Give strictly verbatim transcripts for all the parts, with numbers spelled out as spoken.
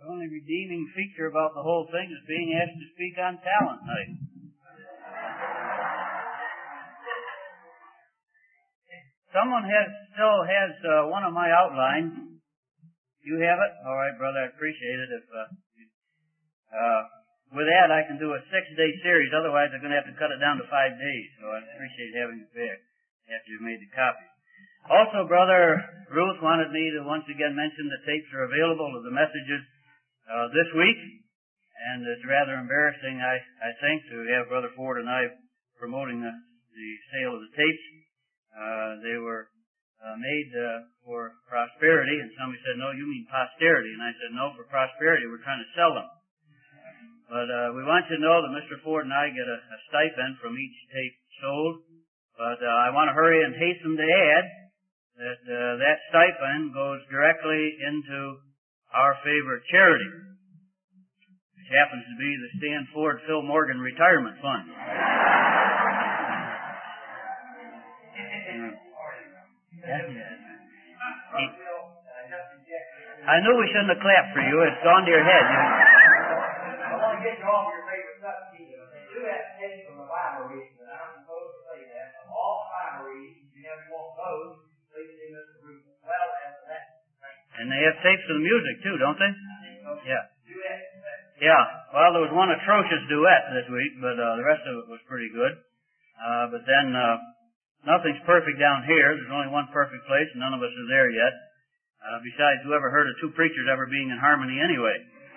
The only redeeming feature about the whole thing is being asked to speak on talent night. Someone has still has uh, one of my outlines. You have it? All right, brother, I appreciate it. If uh, uh, with that, I can do a six-day series. Otherwise, I'm going to have to cut it down to five days. So I appreciate having it back after you've made the copy. Also, Brother Ruth wanted me to once again mention the tapes are available of the messages uh, this week. And it's rather embarrassing, I, I think, to have Brother Ford and I promoting the, the sale of the tapes. Uh, they were uh, made uh, for prosperity, and somebody said, no, you mean posterity. And I said, no, for prosperity, we're trying to sell them. But uh, we want you to know that Mister Ford and I get a, a stipend from each tape sold. But uh, I want to hurry and hasten to add that uh, that stipend goes directly into our favorite charity, which happens to be the Stan Ford Phil Morgan Retirement Fund. I knew we shouldn't have clapped for you. It's gone to your head. You... I want to get you off your favorite subject. They do have to take from the Bible reading, but I'm supposed to say that. Of all the Bible readings, you never want those. Please see Mister Ruth well after that. And they have tapes of the music, too, don't they? Yeah. Duet. Yeah. Well, there was one atrocious duet this week, but uh, the rest of it was pretty good. Uh, but then, uh, nothing's perfect down here. There's only one perfect place, and none of us are there yet. Uh, besides, who ever heard of two preachers ever being in harmony anyway?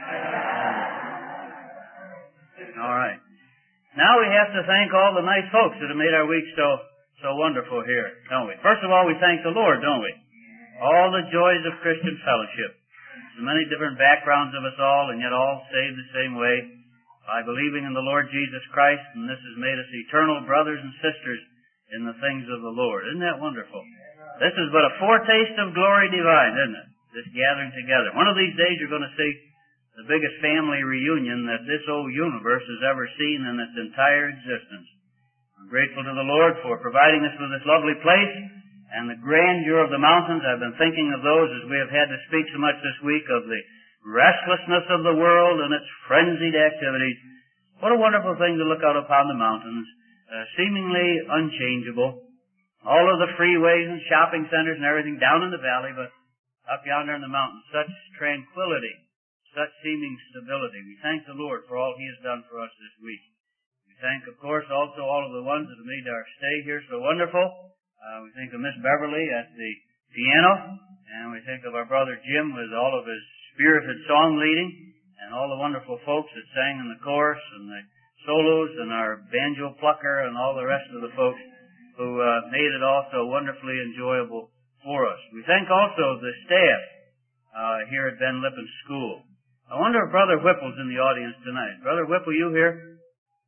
All right. Now we have to thank all the nice folks that have made our week so so wonderful here, don't we? First of all, we thank the Lord, don't we? All the joys of Christian fellowship. The many different backgrounds of us all, and yet all saved the same way by believing in the Lord Jesus Christ, and this has made us eternal brothers and sisters in the things of the Lord. Isn't that wonderful? This is but a foretaste of glory divine, isn't it? This gathering together. One of these days you're going to see the biggest family reunion that this old universe has ever seen in its entire existence. I'm grateful to the Lord for providing us with this lovely place and the grandeur of the mountains. I've been thinking of those as we have had to speak so much this week of the restlessness of the world and its frenzied activities. What a wonderful thing to look out upon the mountains, uh, seemingly unchangeable. All of the freeways and shopping centers and everything down in the valley, but up yonder in the mountains, such tranquility, such seeming stability. We thank the Lord for all He has done for us this week. We thank, of course, also all of the ones that have made our stay here so wonderful. Uh, we think of Miss Beverly at the piano, and we think of our brother Jim with all of his spirited song leading, and all the wonderful folks that sang in the chorus and the solos, and our banjo plucker, and all the rest of the folks who uh, made it all so wonderfully enjoyable for us. We thank also the staff uh, here at Ben Lippen School. I wonder if Brother Whipple's in the audience tonight. Brother Whipple, you here?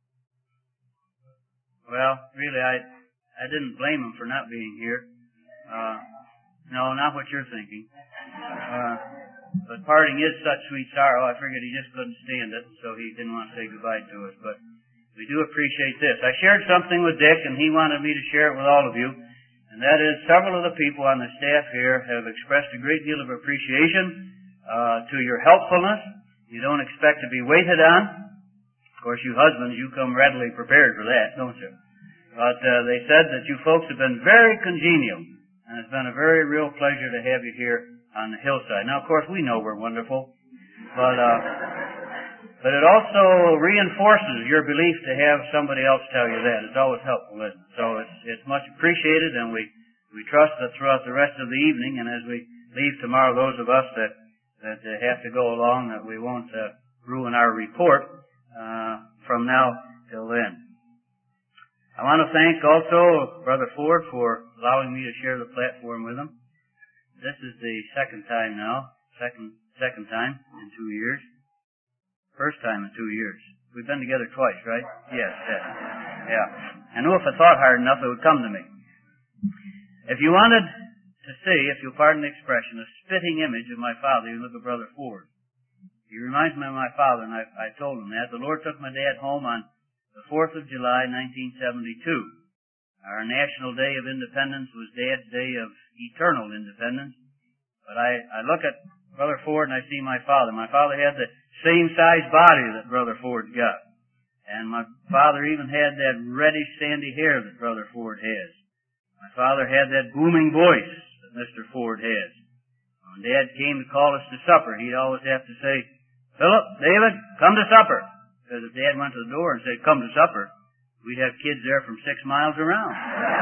Well, really, I I didn't blame him for not being here. Uh, no, not what you're thinking. Uh, but parting is such sweet sorrow, I figured he just couldn't stand it, so he didn't want to say goodbye to us. But we do appreciate this. I shared something with Dick, and he wanted me to share it with all of you. And that is, several of the people on the staff here have expressed a great deal of appreciation uh, to your helpfulness. You don't expect to be waited on. Of course, you husbands, you come readily prepared for that, don't you? But uh, they said that you folks have been very congenial, and it's been a very real pleasure to have you here on the hillside. Now, of course, we know we're wonderful, but uh, but it also reinforces your belief to have somebody else tell you that. It's always helpful, isn't it? So it's it's much appreciated, and we we trust that throughout the rest of the evening, and as we leave tomorrow, those of us that that uh, have to go along, that we won't uh, ruin our report uh, from now till then. I want to thank also Brother Ford for allowing me to share the platform with him. This is the second time now, second second time in two years. First time in two years. We've been together twice, right? Yes, yes. Yeah. I knew if I thought hard enough, it would come to me. If you wanted to see, if you'll pardon the expression, a spitting image of my father, you look at Brother Ford. He reminds me of my father, and I, I told him that. The Lord took my dad home on the fourth of July, nineteen seventy-two. Our National Day of Independence was Dad's Day of Eternal Independence. But I, I look at Brother Ford and I see my father. My father had the same size body that Brother Ford's got. And my father even had that reddish sandy hair that Brother Ford has. My father had that booming voice that Mister Ford has. When Dad came to call us to supper, he'd always have to say, Philip, David, come to supper. Because if Dad went to the door and said, come to supper, we'd have kids there from six miles around.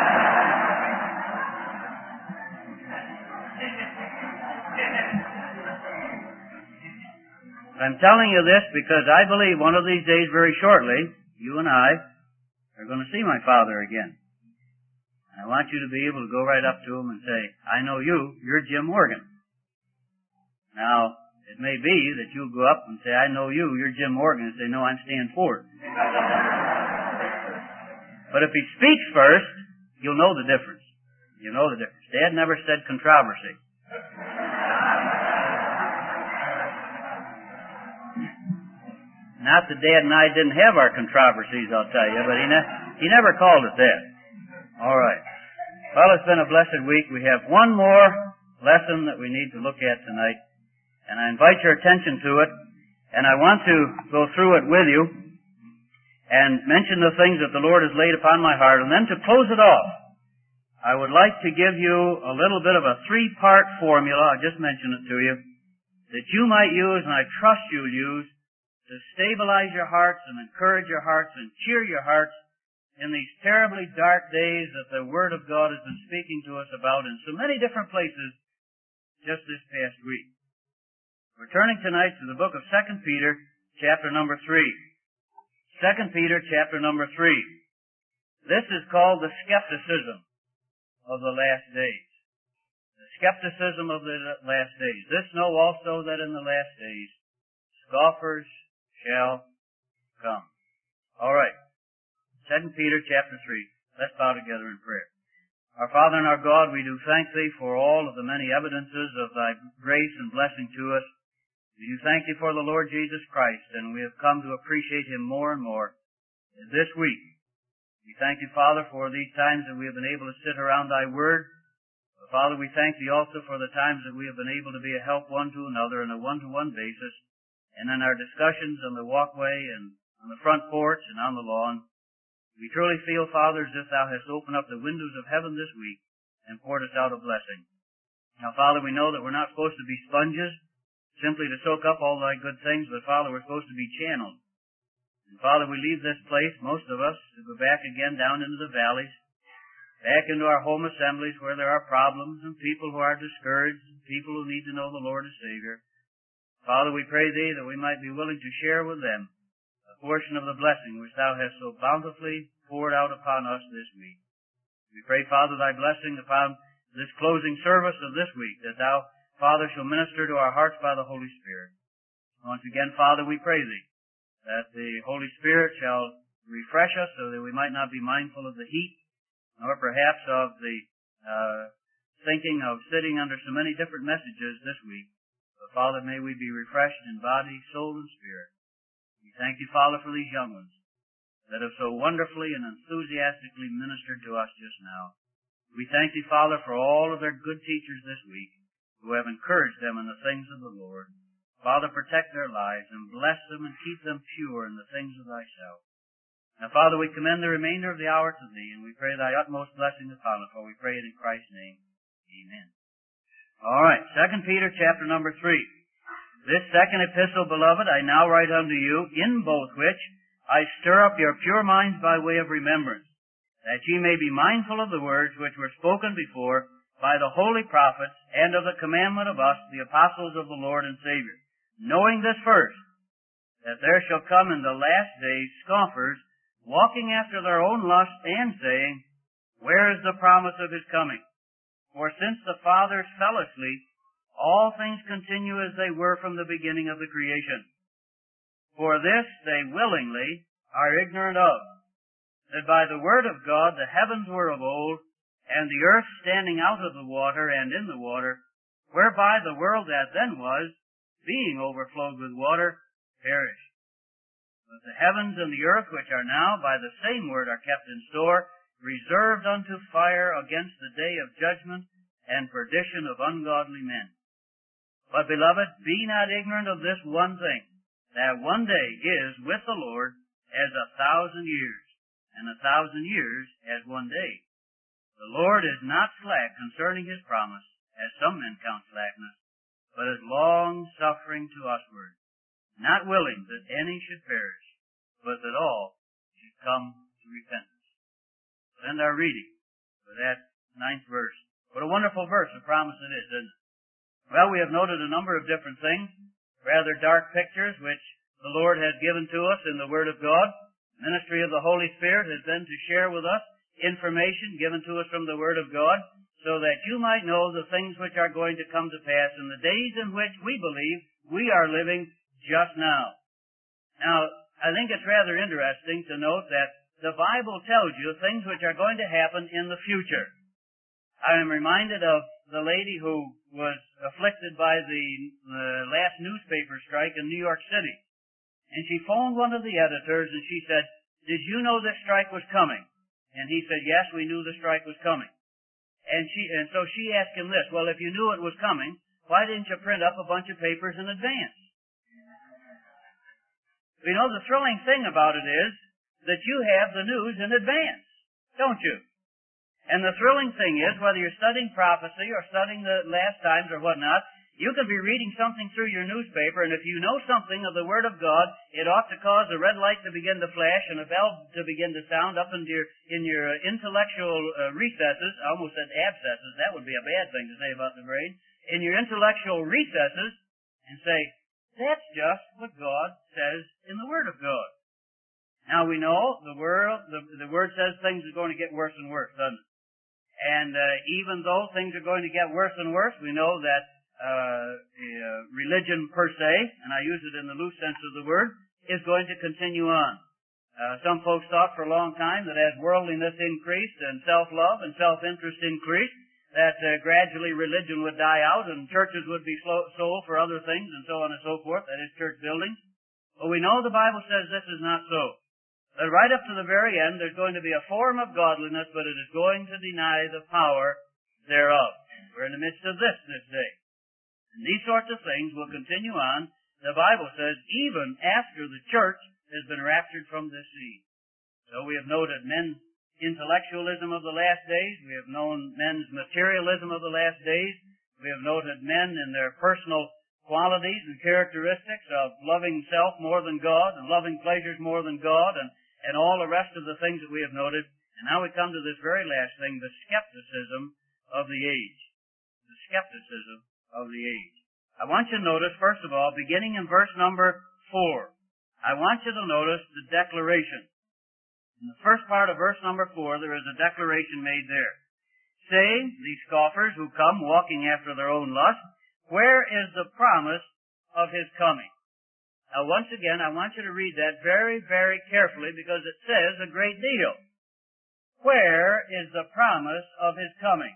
I'm telling you this because I believe one of these days, very shortly, you and I are going to see my father again. And I want you to be able to go right up to him and say, I know you, you're Jim Morgan. Now, it may be that you'll go up and say, I know you, you're Jim Morgan, and say, no, I'm Stan Ford. But if he speaks first, you'll know the difference. You'll know the difference. Dad never said controversy. Not that Dad and I didn't have our controversies, I'll tell you, but he, ne- he never called it that. All right. Well, it's been a blessed week. We have one more lesson that we need to look at tonight, and I invite your attention to it, and I want to go through it with you and mention the things that the Lord has laid upon my heart, and then to close it off, I would like to give you a little bit of a three-part formula, I'll just mention it to you, that you might use, and I trust you'll use, to stabilize your hearts and encourage your hearts and cheer your hearts in these terribly dark days that the Word of God has been speaking to us about in so many different places just this past week. We're turning tonight to the book of Second Peter, chapter number three. Second Peter, chapter number three. This is called the skepticism of the last days. The skepticism of the last days. This know also that in the last days scoffers shall come. All right. Second Peter chapter three. Let's bow together in prayer. Our Father and our God, we do thank Thee for all of the many evidences of Thy grace and blessing to us. We do thank Thee for the Lord Jesus Christ, and we have come to appreciate Him more and more this week. We thank Thee, Father, for these times that we have been able to sit around Thy Word. But Father, we thank Thee also for the times that we have been able to be a help one to another on a one-to-one basis, and in our discussions on the walkway and on the front porch and on the lawn. We truly feel, Father, as if Thou hast opened up the windows of heaven this week and poured us out a blessing. Now, Father, we know that we're not supposed to be sponges, simply to soak up all Thy good things, but, Father, we're supposed to be channeled. And, Father, we leave this place, most of us, to go back again down into the valleys, back into our home assemblies where there are problems and people who are discouraged, and people who need to know the Lord as Savior. Father, we pray Thee that we might be willing to share with them a portion of the blessing which Thou hast so bountifully poured out upon us this week. We pray, Father, Thy blessing upon this closing service of this week, that Thou, Father, shall minister to our hearts by the Holy Spirit. Once again, Father, we pray Thee that the Holy Spirit shall refresh us so that we might not be mindful of the heat, nor perhaps of the uh, thinking of sitting under so many different messages this week. But, Father, may we be refreshed in body, soul, and spirit. We thank You, Father, for these young ones that have so wonderfully and enthusiastically ministered to us just now. We thank Thee, Father, for all of their good teachers this week who have encouraged them in the things of the Lord. Father, protect their lives and bless them and keep them pure in the things of Thyself. Now, Father, we commend the remainder of the hour to Thee, and we pray Thy utmost blessing upon it, for we pray it in Christ's name. Amen. All right, Second Peter chapter number three. This second epistle, beloved, I now write unto you, in both which I stir up your pure minds by way of remembrance, that ye may be mindful of the words which were spoken before by the holy prophets, and of the commandment of us, the apostles of the Lord and Savior, knowing this first, that there shall come in the last days scoffers, walking after their own lusts, and saying, Where is the promise of His coming? For since the fathers fell asleep, all things continue as they were from the beginning of the creation. For this they willingly are ignorant of, that by the word of God the heavens were of old, and the earth standing out of the water and in the water, whereby the world that then was, being overflowed with water, perished. But the heavens and the earth, which are now by the same word are kept in store, reserved unto fire against the day of judgment and perdition of ungodly men. But, beloved, be not ignorant of this one thing, that one day is with the Lord as a thousand years, and a thousand years as one day. The Lord is not slack concerning his promise, as some men count slackness, but is long-suffering to usward, not willing that any should perish, but that all should come to repentance. We'll end our reading with that ninth verse. What a wonderful verse of promise it is, isn't it? Well, we have noted a number of different things, rather dark pictures, which the Lord has given to us in the Word of God. The ministry of the Holy Spirit has been to share with us information given to us from the Word of God, so that you might know the things which are going to come to pass in the days in which we believe we are living just now. Now, I think it's rather interesting to note that the Bible tells you things which are going to happen in the future. I am reminded of the lady who was afflicted by the, the last newspaper strike in New York City. And she phoned one of the editors and she said, "Did you know this strike was coming?" And he said, "Yes, we knew the strike was coming." And she, and so she asked him this, "Well, if you knew it was coming, why didn't you print up a bunch of papers in advance?" You know, the thrilling thing about it is that you have the news in advance, don't you? And the thrilling thing is, whether you're studying prophecy or studying the last times or whatnot, you could be reading something through your newspaper, and if you know something of the Word of God, it ought to cause a red light to begin to flash and a bell to begin to sound up in your, in your intellectual uh, recesses. I almost said abscesses. That would be a bad thing to say about the brain. In your intellectual recesses, and say, that's just what God says in the Word of God. Now we know the Word, the, the Word says things are going to get worse and worse, doesn't it? And uh, even though things are going to get worse and worse, we know that uh, uh, religion per se, and I use it in the loose sense of the word, is going to continue on. Uh, some folks thought for a long time that as worldliness increased and self-love and self-interest increased, that uh, gradually religion would die out and churches would be slow, sold for other things and so on and so forth, that is, church buildings. But we know the Bible says this is not so. That right up to the very end, there's going to be a form of godliness, but it is going to deny the power thereof. We're in the midst of this this day. And these sorts of things will continue on, the Bible says, even after the church has been raptured from this scene. So we have noted men's intellectualism of the last days. We have known men's materialism of the last days. We have noted men in their personal qualities and characteristics of loving self more than God and loving pleasures more than God and and all the rest of the things that we have noted. And now we come to this very last thing, the skepticism of the age. The skepticism of the age. I want you to notice, first of all, beginning in verse number four, I want you to notice the declaration. In the first part of verse number four, there is a declaration made there. Saying, these scoffers who come walking after their own lust, where is the promise of his coming? Now, once again, I want you to read that very, very carefully because it says a great deal. Where is the promise of his coming?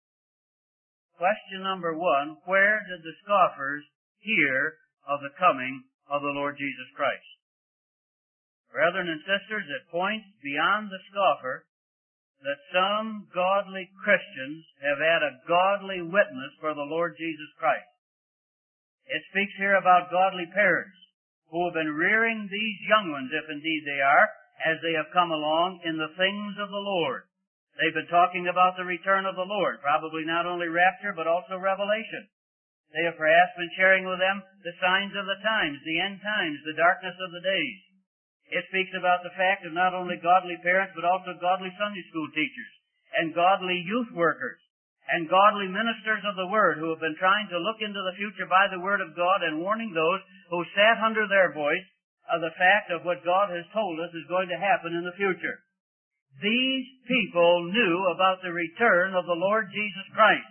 Question number one, where did the scoffers hear of the coming of the Lord Jesus Christ? Brethren and sisters, it points beyond the scoffer that some godly Christians have had a godly witness for the Lord Jesus Christ. It speaks here about godly parents who have been rearing these young ones, if indeed they are, as they have come along in the things of the Lord. They've been talking about the return of the Lord, probably not only rapture, but also revelation. They have perhaps been sharing with them the signs of the times, the end times, the darkness of the days. It speaks about the fact of not only godly parents, but also godly Sunday school teachers, and godly youth workers, and godly ministers of the Word who have been trying to look into the future by the Word of God and warning those who sat under their voice of the fact of what God has told us is going to happen in the future. These people knew about the return of the Lord Jesus Christ.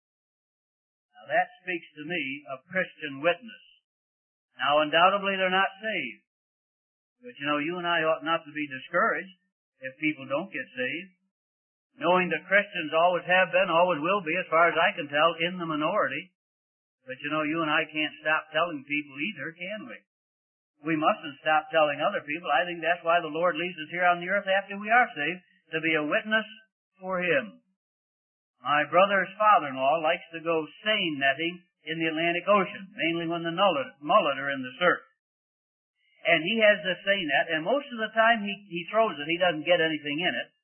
Now that speaks to me of Christian witness. Now undoubtedly they're not saved. But you know, you and I ought not to be discouraged if people don't get saved. Knowing that Christians always have been, always will be, as far as I can tell, in the minority. But you know, you and I can't stop telling people either, can we? We mustn't stop telling other people. I think that's why the Lord leaves us here on the earth after we are saved, to be a witness for Him. My brother's father-in-law likes to go seine netting in the Atlantic Ocean, mainly when the mullet, mullet are in the surf. And he has this saying that, and most of the time he, he throws it, he doesn't get anything in it.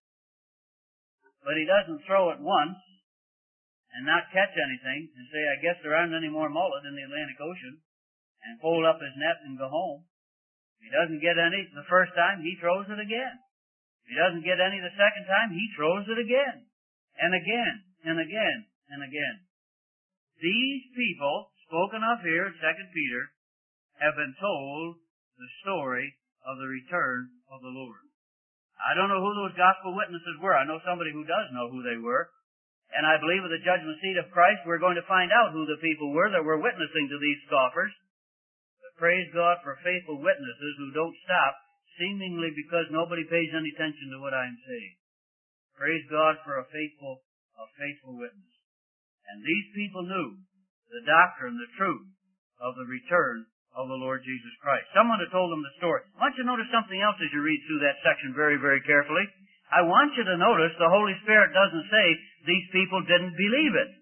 But he doesn't throw it once and not catch anything and say, I guess there aren't any more mullet in the Atlantic Ocean, and fold up his net and go home. If he doesn't get any the first time, he throws it again. If he doesn't get any the second time, he throws it again, and again, and again, and again. These people, spoken of here in Second Peter, have been told the story of the return of the Lord. I don't know who those gospel witnesses were. I know somebody who does know who they were. And I believe at the judgment seat of Christ, we're going to find out who the people were that were witnessing to these scoffers. But praise God for faithful witnesses who don't stop, seemingly because nobody pays any attention to what I'm saying. Praise God for a faithful, a faithful witness. And these people knew the doctrine, the truth of the return of the Lord Jesus Christ. Someone had told them the story. I want you to notice something else as you read through that section very, very carefully. I want you to notice the Holy Spirit doesn't say these people didn't believe it.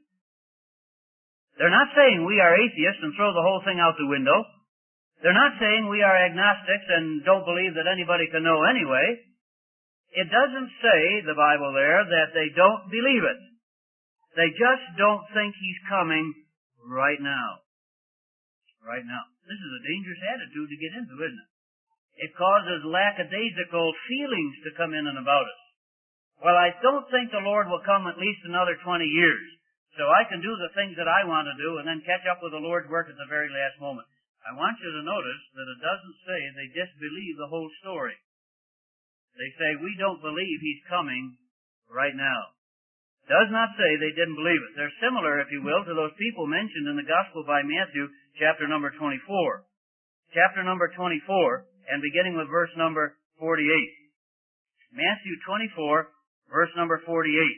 They're not saying we are atheists and throw the whole thing out the window. They're not saying we are agnostics and don't believe that anybody can know anyway. It doesn't say, the Bible there, that they don't believe it. They just don't think He's coming right now. Right now. This is a dangerous attitude to get into, isn't it? It causes lackadaisical feelings to come in and about us. Well, I don't think the Lord will come at least another twenty years, so I can do the things that I want to do and then catch up with the Lord's work at the very last moment. I want you to notice that it doesn't say they disbelieve the whole story. They say, we don't believe He's coming right now. Does not say they didn't believe it. They're similar, if you will, to those people mentioned in the Gospel by Matthew, chapter number twenty-four. Chapter number twenty-four, and beginning with verse number forty-eight. Matthew twenty-four, verse number forty-eight.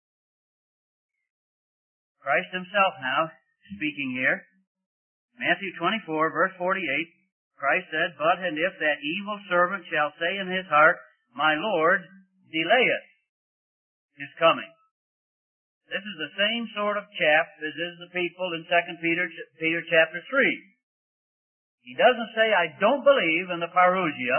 Christ Himself now speaking here. Matthew twenty-four, verse forty-eight. Christ said, But and if that evil servant shall say in his heart, My Lord delayeth His coming. This is the same sort of chap as is the people in Second Peter, Peter chapter three. He doesn't say, I don't believe in the parousia.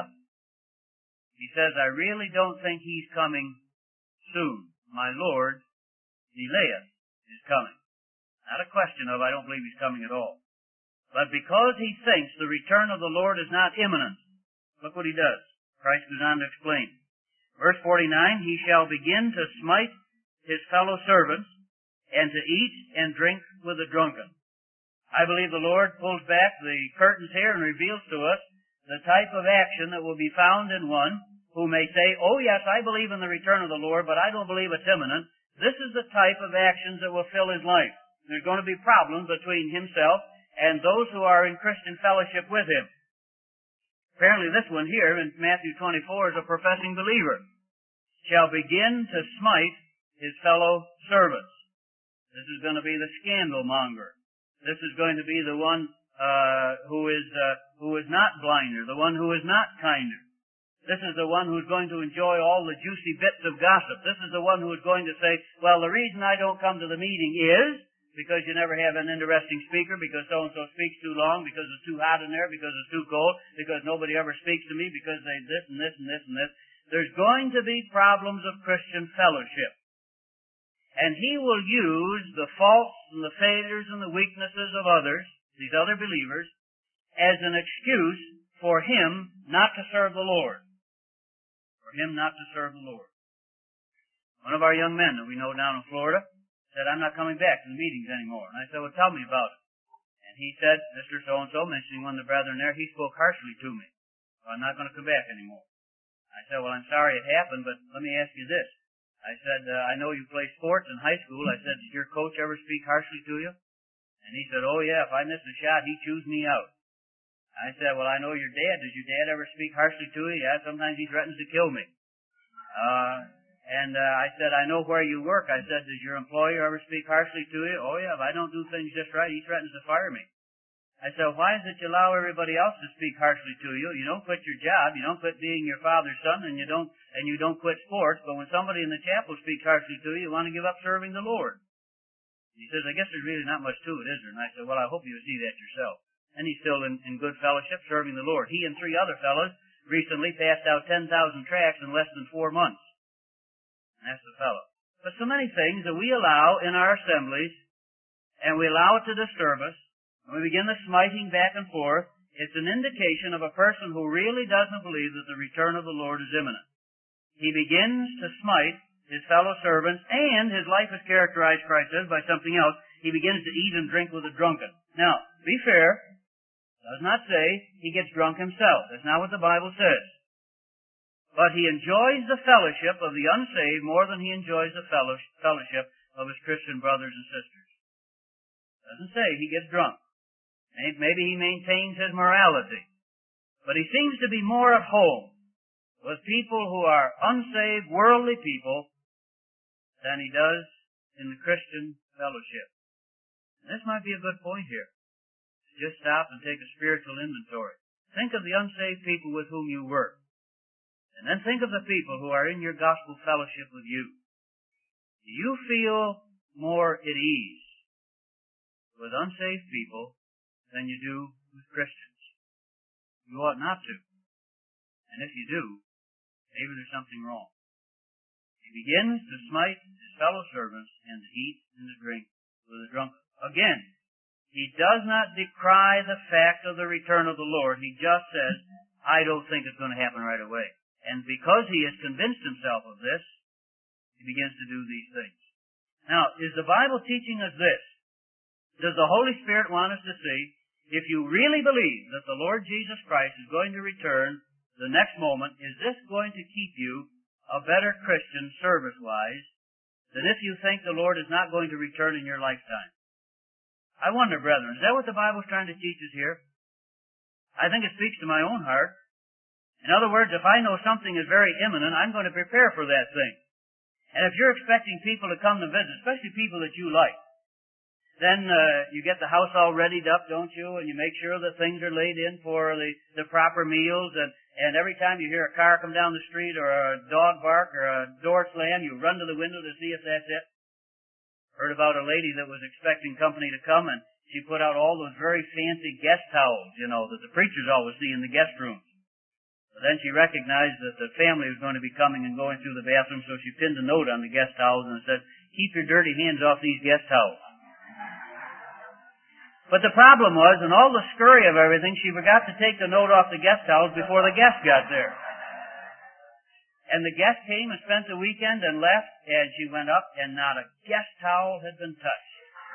He says, I really don't think He's coming soon. My Lord delayeth His coming. Not a question of, I don't believe He's coming at all. But because he thinks the return of the Lord is not imminent, look what he does. Christ goes on to explain. Verse forty-nine, He shall begin to smite His fellow servants, and to eat and drink with the drunken. I believe the Lord pulls back the curtains here and reveals to us the type of action that will be found in one who may say, oh yes, I believe in the return of the Lord, but I don't believe it's imminent. This is the type of actions that will fill his life. There's going to be problems between himself and those who are in Christian fellowship with him. Apparently this one here in Matthew twenty-four is a professing believer. Shall begin to smite his fellow servants. This is going to be the scandal monger. This is going to be the one uh, who is uh, who is not blinder, the one who is not kinder. This is the one who's going to enjoy all the juicy bits of gossip. This is the one who is going to say, well, the reason I don't come to the meeting is because you never have an interesting speaker, because so-and-so speaks too long, because it's too hot in there, because it's too cold, because nobody ever speaks to me, because they this and this and this and this. There's going to be problems of Christian fellowship. And he will use the faults and the failures and the weaknesses of others, these other believers, as an excuse for him not to serve the Lord. For him not to serve the Lord. One of our young men that we know down in Florida said, I'm not coming back to the meetings anymore. And I said, well, tell me about it. And he said, Mister So-and-so, mentioning one of the brethren there, he spoke harshly to me. So I'm not going to come back anymore. I said, well, I'm sorry it happened, but let me ask you this. I said, uh, I know you play sports in high school. I said, did your coach ever speak harshly to you? And he said, oh yeah, if I miss a shot, he chews me out. I said, well, I know your dad. Does your dad ever speak harshly to you? Yeah, sometimes he threatens to kill me. Uh, and uh, I said, I know where you work. I said, does your employer ever speak harshly to you? Oh yeah, if I don't do things just right, he threatens to fire me. I said, why is it you allow everybody else to speak harshly to you? You don't quit your job, you don't quit being your father's son, and you don't and you don't quit sports, but when somebody in the chapel speaks harshly to you, you want to give up serving the Lord. He says, I guess there's really not much to it, is there? And I said, well, I hope you see that yourself. And he's still in, in good fellowship, serving the Lord. He and three other fellows recently passed out ten thousand tracts in less than four months. And that's the fellow. But so many things that we allow in our assemblies, and we allow it to disturb us, and we begin the smiting back and forth, it's an indication of a person who really doesn't believe that the return of the Lord is imminent. He begins to smite his fellow servants, and his life is characterized, Christ says, by something else. He begins to eat and drink with the drunken. Now, be fair, does not say he gets drunk himself. That's not what the Bible says. But he enjoys the fellowship of the unsaved more than he enjoys the fellowship of his Christian brothers and sisters. Doesn't say he gets drunk. Maybe he maintains his morality. But he seems to be more at home with people who are unsaved, worldly people than he does in the Christian fellowship. And this might be a good point here. Just stop and take a spiritual inventory. Think of the unsaved people with whom you work. And then think of the people who are in your gospel fellowship with you. Do you feel more at ease with unsaved people than you do with Christians? You ought not to. And if you do, maybe there's something wrong. He begins to smite his fellow servants and to eat and to drink with the drunken. Again, he does not decry the fact of the return of the Lord. He just says, I don't think it's going to happen right away. And because he has convinced himself of this, he begins to do these things. Now, is the Bible teaching us this? Does the Holy Spirit want us to see, if you really believe that the Lord Jesus Christ is going to return the next moment, is this going to keep you a better Christian service-wise than if you think the Lord is not going to return in your lifetime? I wonder, brethren, is that what the Bible is trying to teach us here? I think it speaks to my own heart. In other words, if I know something is very imminent, I'm going to prepare for that thing. And if you're expecting people to come to visit, especially people that you like, then uh, you get the house all readied up, don't you? And you make sure that things are laid in for the, the proper meals. And, and every time you hear a car come down the street or a dog bark or a door slam, you run to the window to see if that's it. Heard about a lady that was expecting company to come, and she put out all those very fancy guest towels, you know, that the preachers always see in the guest rooms. But then she recognized that the family was going to be coming and going through the bathroom, so she pinned a note on the guest towels and said, keep your dirty hands off these guest towels. But the problem was, in all the scurry of everything, she forgot to take the note off the guest towels before the guest got there. And the guest came and spent the weekend and left, and she went up, and not a guest towel had been touched.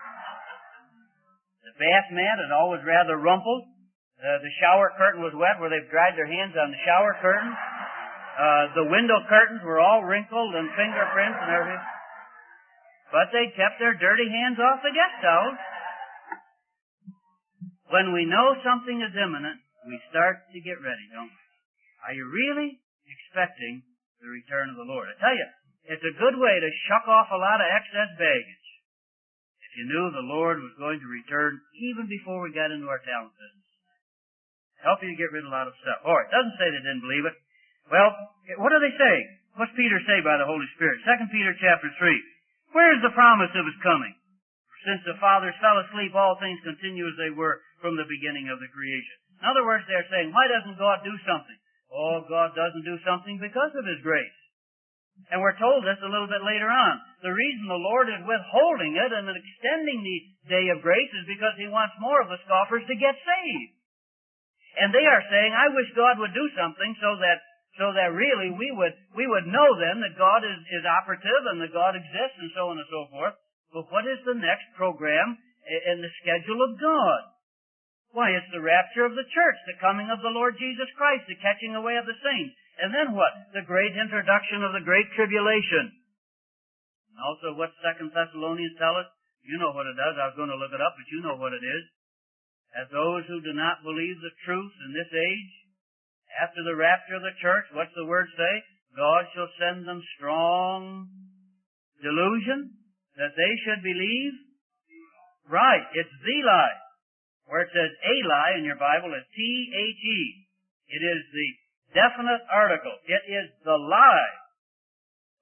The bath mat had always rather rumpled. Uh, the shower curtain was wet where they've dried their hands on the shower curtain. Uh, the window curtains were all wrinkled and fingerprints and everything. But they kept their dirty hands off the guest towels. When we know something is imminent, we start to get ready, don't we? Are you really expecting the return of the Lord? I tell you, it's a good way to shuck off a lot of excess baggage. If you knew the Lord was going to return even before we got into our talent business. Help you to get rid of a lot of stuff. All right, doesn't say they didn't believe it. Well, what are they saying? What's Peter say by the Holy Spirit? Second Peter chapter three. Where is the promise of his coming? Since the fathers fell asleep, all things continue as they were from the beginning of the creation. In other words, they're saying, why doesn't God do something? Oh, God doesn't do something because of his grace. And we're told this a little bit later on. The reason the Lord is withholding it and extending the day of grace is because he wants more of the scoffers to get saved. And they are saying, I wish God would do something so that so that really we would we would know then that God is, is operative and that God exists and so on and so forth. But what is the next program in the schedule of God? Why, it's the rapture of the church, the coming of the Lord Jesus Christ, the catching away of the saints. And then what? The great introduction of the great tribulation. And also what Second Thessalonians tell us? You know what it does. I was going to look it up, but you know what it is. That those who do not believe the truth in this age, after the rapture of the church, what's the word say? God shall send them strong delusion that they should believe. Right, it's the lie. Where it says a lie in your Bible is T H E. It is the definite article. It is the lie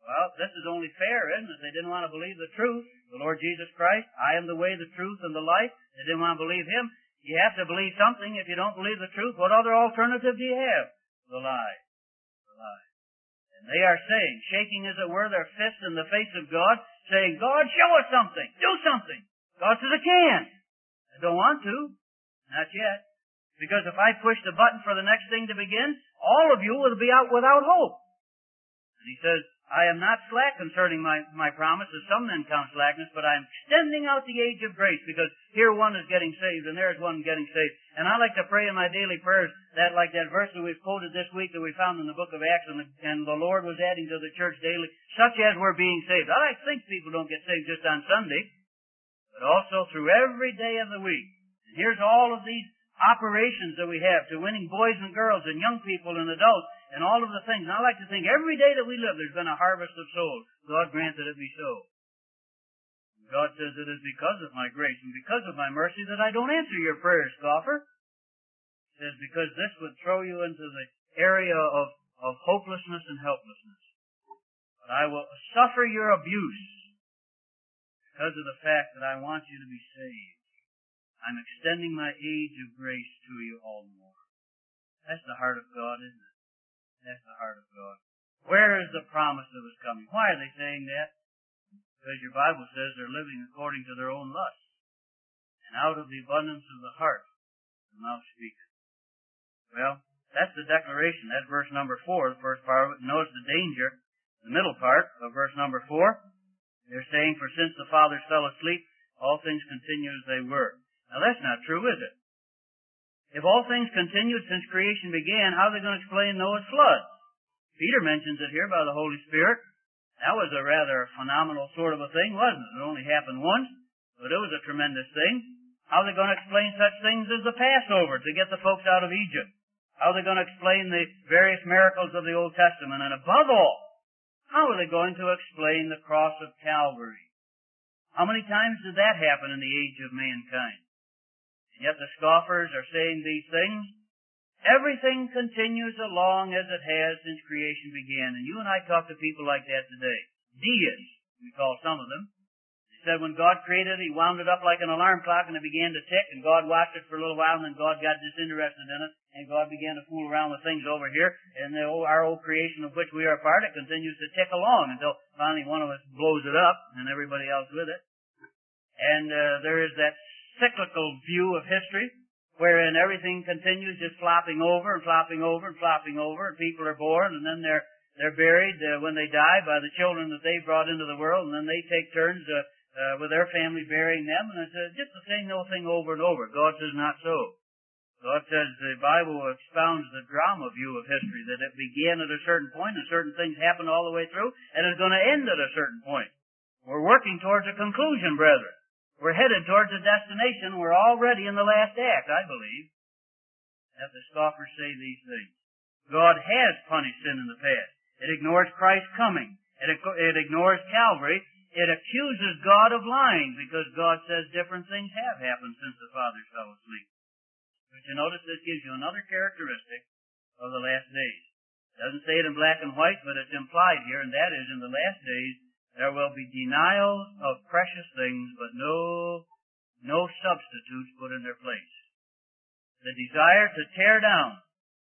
Well, this is only fair, isn't it? They didn't want to believe the truth. The Lord Jesus Christ, I am the way, the truth, and the life. They didn't want to believe Him. You have to believe something. If you don't believe the truth, what other alternative do you have? The lie. The lie. And they are saying, shaking as it were their fists in the face of God, saying, God, show us something. Do something. God says, I can't. I don't want to. Not yet. Because if I push the button for the next thing to begin, all of you will be out without hope. And He says, I am not slack concerning my, my promise, as some men count slackness, but I am extending out the age of grace, because here one is getting saved, and there is one getting saved. And I like to pray in my daily prayers that, like that verse that we've quoted this week that we found in the book of Acts, and the, and the Lord was adding to the church daily, such as were being saved. I like to think people don't get saved just on Sunday, but also through every day of the week. And here's all of these operations that we have to winning boys and girls and young people and adults and all of the things. And I like to think every day that we live there's been a harvest of souls. God grant that it be so. God says it is because of my grace and because of my mercy that I don't answer your prayers, scoffer. He says because this would throw you into the area of, of hopelessness and helplessness. But I will suffer your abuse because of the fact that I want you to be saved. I'm extending my age of grace to you all the more. That's the heart of God, isn't it? That's the heart of God. Where is the promise that was coming? Why are they saying that? Because your Bible says they're living according to their own lusts. And out of the abundance of the heart, the mouth speaks. Well, that's the declaration. That's verse number four, the first part of it. Notice the danger. The middle part of verse number four. They're saying, for since the fathers fell asleep, all things continue as they were. Now that's not true, is it? If all things continued since creation began, how are they going to explain Noah's flood? Peter mentions it here by the Holy Spirit. That was a rather phenomenal sort of a thing, wasn't it? It only happened once, but it was a tremendous thing. How are they going to explain such things as the Passover to get the folks out of Egypt? How are they going to explain the various miracles of the Old Testament? And above all, how are they going to explain the cross of Calvary? How many times did that happen in the age of mankind? And yet the scoffers are saying these things. Everything continues along as it has since creation began. And you and I talk to people like that today. Deists, we call some of them. They said when God created it, He wound it up like an alarm clock and it began to tick, and God watched it for a little while, and then God got disinterested in it, and God began to fool around with things over here, and the old, our old creation of which we are a part, it continues to tick along until finally one of us blows it up, and everybody else with it. And uh, there is that cyclical view of history, wherein everything continues just flopping over and flopping over and flopping over, and people are born, and then they're they're buried uh, when they die by the children that they brought into the world, and then they take turns uh, uh, with their family burying them, and it's uh, just the same old thing over and over. God says not so. God says the Bible expounds the drama view of history, that it began at a certain point, and certain things happened all the way through, and it's going to end at a certain point. We're working towards a conclusion, brethren. We're headed towards a destination. We're already in the last act, I believe. Have the scoffers say these things. God has punished sin in the past. It ignores Christ's coming. It, it ignores Calvary. It accuses God of lying because God says different things have happened since the fathers fell asleep. But you notice this gives you another characteristic of the last days. It doesn't say it in black and white, but it's implied here, and that is in the last days there will be denials of precious things, but no, no substitutes put in their place. The desire to tear down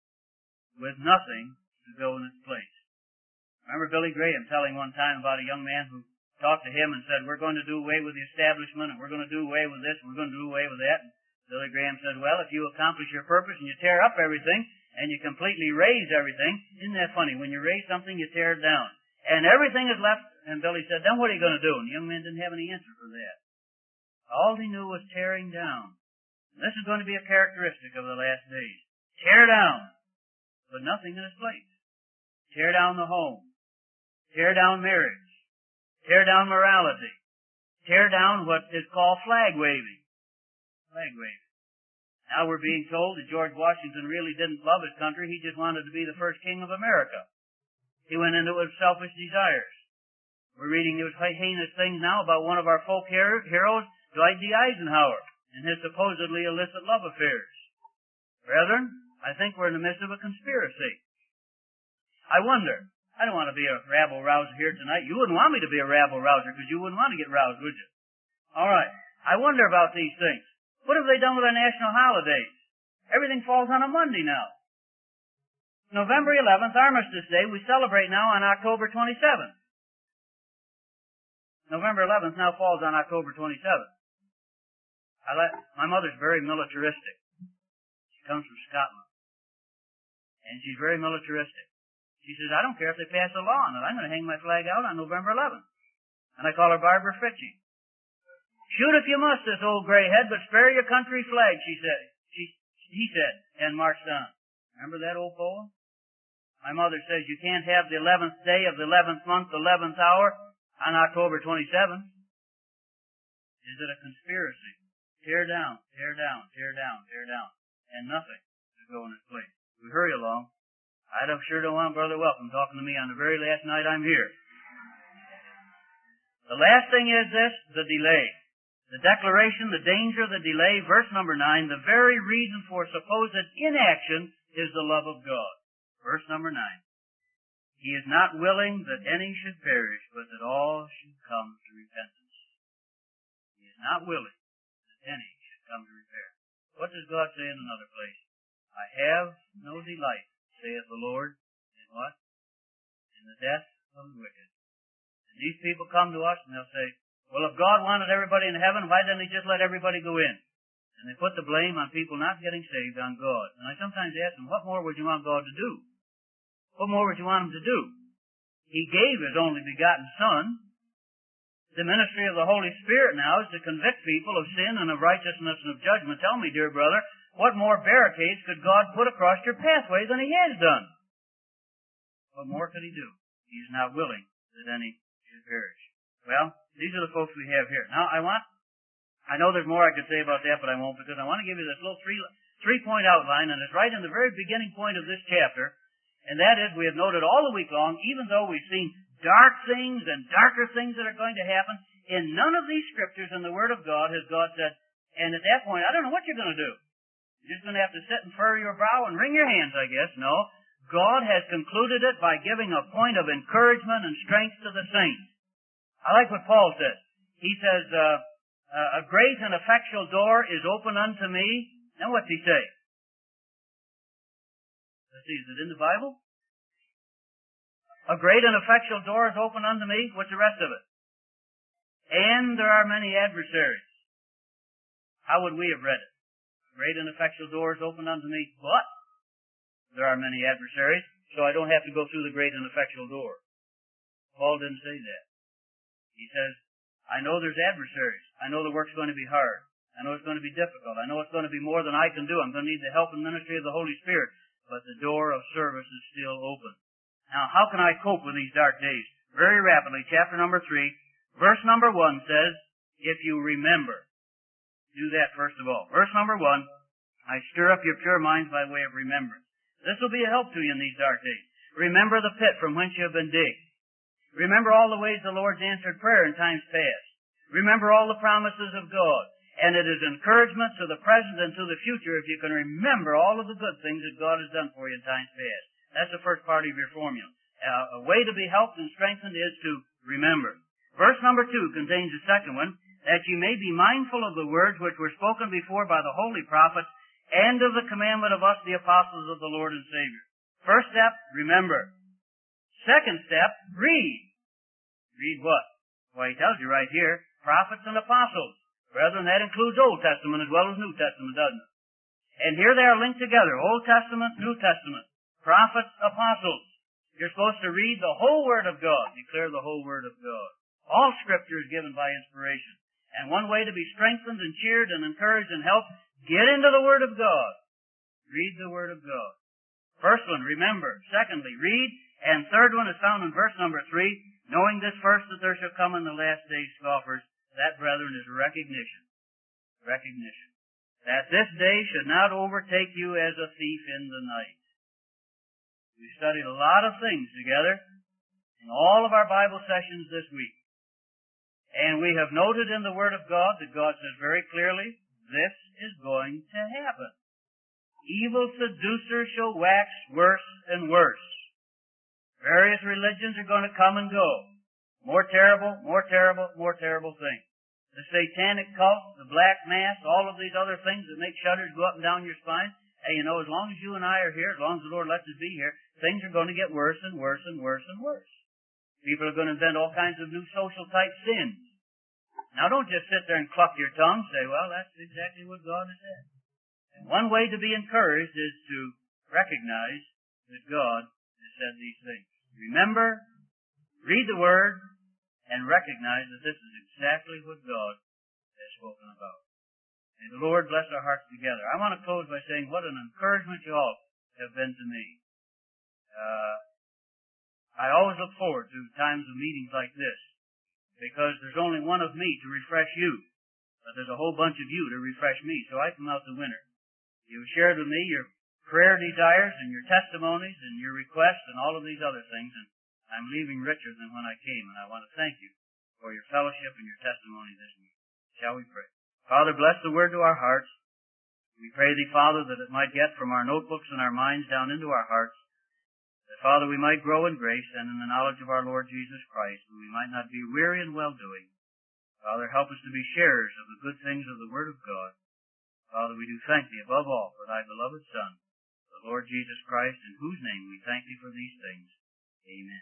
with nothing to go in its place. Remember Billy Graham telling one time about a young man who talked to him and said, we're going to do away with the establishment, and we're going to do away with this, and we're going to do away with that. And Billy Graham said, well, if you accomplish your purpose and you tear up everything, and you completely raise everything, isn't that funny? When you raise something, you tear it down. And everything is left. And Billy said, then what are you going to do? And the young man didn't have any answer for that. All he knew was tearing down. And this is going to be a characteristic of the last days. Tear down, but nothing in its place. Tear down the home. Tear down marriage. Tear down morality. Tear down what is called flag waving. Flag waving. Now we're being told that George Washington really didn't love his country. He just wanted to be the first king of America. He went into it with selfish desires. We're reading those heinous things now about one of our folk heroes, Dwight D. Eisenhower, and his supposedly illicit love affairs. Brethren, I think we're in the midst of a conspiracy. I wonder, I don't want to be a rabble-rouser here tonight. You wouldn't want me to be a rabble-rouser because you wouldn't want to get roused, would you? All right. I wonder about these things. What have they done with our national holidays? Everything falls on a Monday now. November eleventh, Armistice Day, we celebrate now on October twenty-seventh. November eleventh now falls on October twenty-seventh. I let, my mother's very militaristic. She comes from Scotland. And she's very militaristic. She says, I don't care if they pass a law on it. I'm going to hang my flag out on November eleventh. And I call her Barbara Fritchie. Shoot if you must, this old gray head, but spare your country flag, she said. She, he said, and marched on. Remember that old poem? My mother says you can't have the eleventh day of the eleventh month, eleventh hour on October twenty-seventh. Is it a conspiracy? Tear down, tear down, tear down, tear down. And nothing is going its place. We hurry along. I don't, sure don't want Brother Welcome talking to me on the very last night I'm here. The last thing is this, the delay. The declaration, the danger, the delay, verse number nine, the very reason for supposed inaction is the love of God. Verse number nine. He is not willing that any should perish, but that all should come to repentance. He is not willing that any should come to repentance. What does God say in another place? I have no delight, saith the Lord, in what? In the death of the wicked. And these people come to us and they'll say, well, if God wanted everybody in heaven, why didn't He just let everybody go in? And they put the blame on people not getting saved on God. And I sometimes ask them, what more would you want God to do? What more would you want Him to do? He gave His only begotten Son. The ministry of the Holy Spirit now is to convict people of sin and of righteousness and of judgment. Tell me, dear brother, what more barricades could God put across your pathway than He has done? What more could He do? He is not willing that any should perish. Well, these are the folks we have here. Now, I want, I know there's more I could say about that, but I won't, because I want to give you this little three, three-point outline, and it's right in the very beginning point of this chapter, and that is, we have noted all the week long, even though we've seen dark things and darker things that are going to happen, in none of these scriptures in the Word of God has God said, and at that point, I don't know what you're going to do. You're just going to have to sit and furrow your brow and wring your hands, I guess. No. God has concluded it by giving a point of encouragement and strength to the saints. I like what Paul says. He says, uh, uh, a great and effectual door is open unto me. Now what's he say? Let's see, is it in the Bible? A great and effectual door is open unto me. What's the rest of it? And there are many adversaries. How would we have read it? A great and effectual door is open unto me, but there are many adversaries, so I don't have to go through the great and effectual door. Paul didn't say that. He says, I know there's adversaries. I know the work's going to be hard. I know it's going to be difficult. I know it's going to be more than I can do. I'm going to need the help and ministry of the Holy Spirit. But the door of service is still open. Now, how can I cope with these dark days? Very rapidly, chapter number three, verse number one says, if you remember. Do that first of all. Verse number one, I stir up your pure minds by way of remembrance. This will be a help to you in these dark days. Remember the pit from whence you have been digged. Remember all the ways the Lord's answered prayer in times past. Remember all the promises of God. And it is encouragement to the present and to the future if you can remember all of the good things that God has done for you in times past. That's the first part of your formula. Uh, a way to be helped and strengthened is to remember. Verse number two contains the second one, that you may be mindful of the words which were spoken before by the holy prophets and of the commandment of us, the apostles of the Lord and Savior. First step, remember. Second step, read. Read what? Well, he tells you right here, prophets and apostles. Brethren, that includes Old Testament as well as New Testament, doesn't it? And here they are linked together, Old Testament, New Testament, prophets, apostles. You're supposed to read the whole Word of God, declare the whole Word of God. All Scripture is given by inspiration. And one way to be strengthened and cheered and encouraged and helped, get into the Word of God. Read the Word of God. First one, remember. Secondly, read. And third one is found in verse number three, knowing this first that there shall come in the last days scoffers. That, brethren, is recognition. Recognition. That this day should not overtake you as a thief in the night. We studied a lot of things together in all of our Bible sessions this week. And we have noted in the Word of God that God says very clearly, this is going to happen. Evil seducers shall wax worse and worse. Various religions are going to come and go. More terrible, more terrible, more terrible things. The satanic cult, the black mass, all of these other things that make shudders go up and down your spine. Hey, you know, as long as you and I are here, as long as the Lord lets us be here, things are going to get worse and worse and worse and worse. People are going to invent all kinds of new social type sins. Now don't just sit there and cluck your tongue and say, well, that's exactly what God has said. And one way to be encouraged is to recognize that God has said these things. Remember, read the Word, and recognize that this is exactly what God has spoken about. May the Lord bless our hearts together. I want to close by saying what an encouragement you all have been to me. Uh, I always look forward to times of meetings like this because there's only one of me to refresh you, but there's a whole bunch of you to refresh me, so I come out the winner. You've shared with me your prayer desires and your testimonies and your requests and all of these other things, and I'm leaving richer than when I came, and I want to thank you for your fellowship and your testimony this week. Shall we pray? Father, bless the Word to our hearts. We pray Thee, Father, that it might get from our notebooks and our minds down into our hearts, that, Father, we might grow in grace and in the knowledge of our Lord Jesus Christ, and we might not be weary in well-doing. Father, help us to be sharers of the good things of the Word of God. Father, we do thank Thee above all for Thy beloved Son, the Lord Jesus Christ, in whose name we thank Thee for these things. Amen.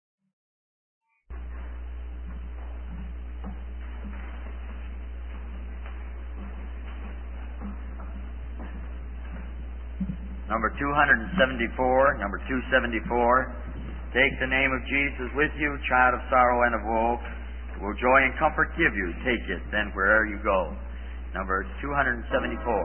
Number two seventy-four, number two seventy-four. Take the name of Jesus with you, child of sorrow and of woe. It will joy and comfort give you. Take it then wherever you go. Number two seventy-four.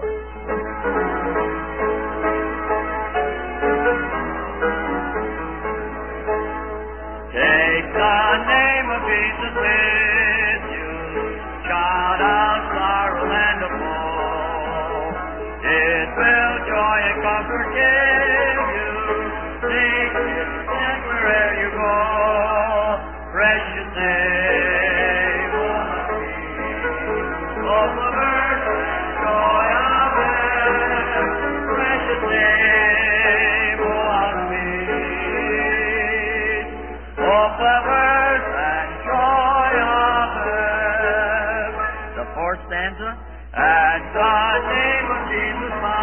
Take the name of Jesus with you, child of sorrow and of woe. It will joy and comfort give you. Take it and wherever you go. Precious name of peace, of the birth and joy of heaven. Precious name of peace, of the birth and joy of heaven. The fourth stanza. And the name of Jesus, my